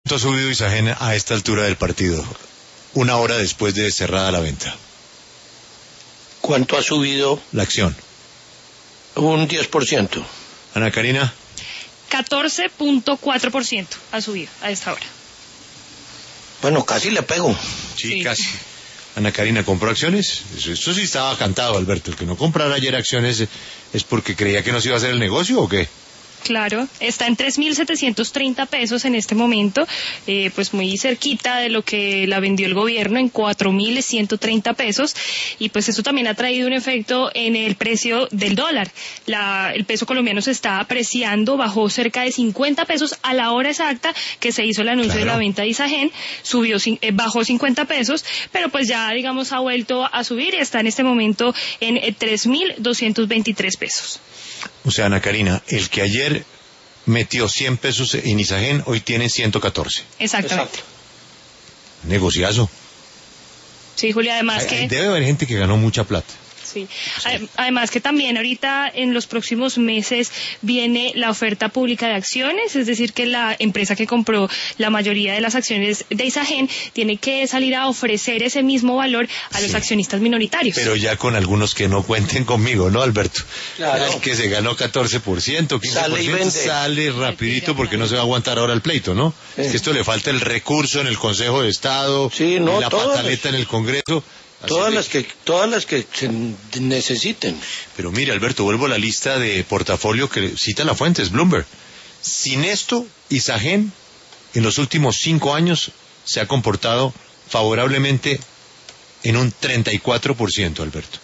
¿Cuánto ha subido Isagen a esta altura del partido? Una hora después de cerrada la venta. ¿Cuánto ha subido? La acción. Un 10%. Ana Karina. 14.4% ha subido a esta hora. Bueno, casi le pego. Sí, casi. Ana Karina, ¿compró acciones? Eso sí estaba cantado, Alberto. El que no comprara ayer acciones es porque creía que no se iba a hacer el negocio, ¿o qué? Claro, está en 3.730 pesos en este momento, pues muy cerquita de lo que la vendió el gobierno en 4.130 pesos, y pues eso también ha traído un efecto en el precio del dólar. El peso colombiano se está apreciando, bajó cerca de 50 pesos a la hora exacta que se hizo el anuncio de la venta de Isagen, bajó 50 pesos, pero pues ya digamos ha vuelto a subir y está en este momento en 3.223 pesos. O sea, Ana Karina, el que ayer metió 100 pesos en Isagen, hoy tiene 114. Exactamente. Negociazo. Sí, Julia, además Debe haber gente que ganó mucha plata. Sí. Además que también ahorita en los próximos meses viene la oferta pública de acciones, es decir que la empresa que compró la mayoría de las acciones de Isagen tiene que salir a ofrecer ese mismo valor a los accionistas minoritarios. Pero ya con algunos que no cuenten conmigo, ¿no, Alberto? Claro. El que se ganó 14%, 15%, sale rapidito porque no se va a aguantar ahora el pleito, ¿no? Sí. Es que esto le falta el recurso en el Consejo de Estado, sí, no, la pataleta en el Congreso. Todas las que se necesiten. Pero mire, Alberto, vuelvo a la lista de portafolio que cita la fuente, es Bloomberg. Sin esto, Isagen en los últimos 5 años se ha comportado favorablemente en un 34%, Alberto.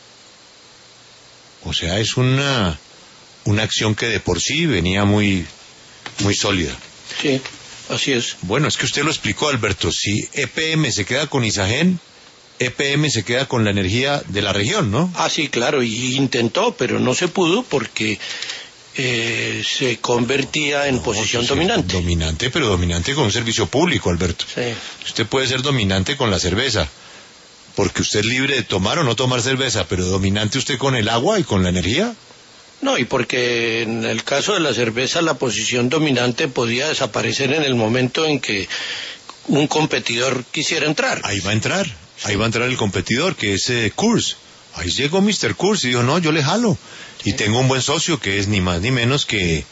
O sea, es una acción que de por sí venía muy sólida. Sí, así es. Bueno, es que usted lo explicó, Alberto. Si EPM se queda con Isagen, EPM se queda con la energía de la región, ¿no? Ah, sí, claro, y intentó, pero no se pudo porque se convertía en posición dominante. Dominante, pero dominante con un servicio público, Alberto. Sí. Usted puede ser dominante con la cerveza, porque usted es libre de tomar o no tomar cerveza, pero dominante usted con el agua y con la energía. No, y porque en el caso de la cerveza la posición dominante podía desaparecer en el momento en que un competidor quisiera entrar. Ahí va a entrar el competidor, que es Coors. Ahí llegó Mr. Coors y dijo, no, yo le jalo. Sí. Y tengo un buen socio que es ni más ni menos que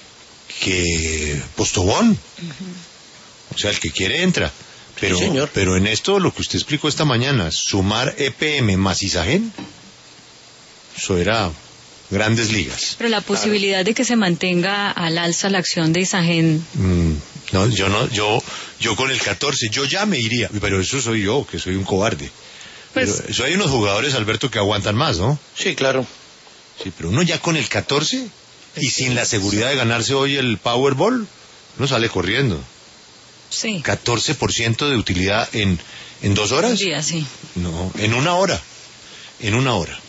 Postobón. O sea, el que quiere entra. Pero, sí, señor. Pero en esto, lo que usted explicó esta mañana, sumar EPM más Isagen, eso era grandes ligas. Pero la posibilidad de que se mantenga al alza la acción de Isagen... No, yo con el 14, yo ya me iría, pero eso soy yo, que soy un cobarde. Pues, pero eso hay unos jugadores, Alberto, que aguantan más, ¿no? Sí, claro. Sí, pero uno ya con el 14 y sin la seguridad de ganarse hoy el Powerball, uno sale corriendo. Sí. 14% de utilidad en 2 horas. Un día, sí. No, en una hora. En una hora.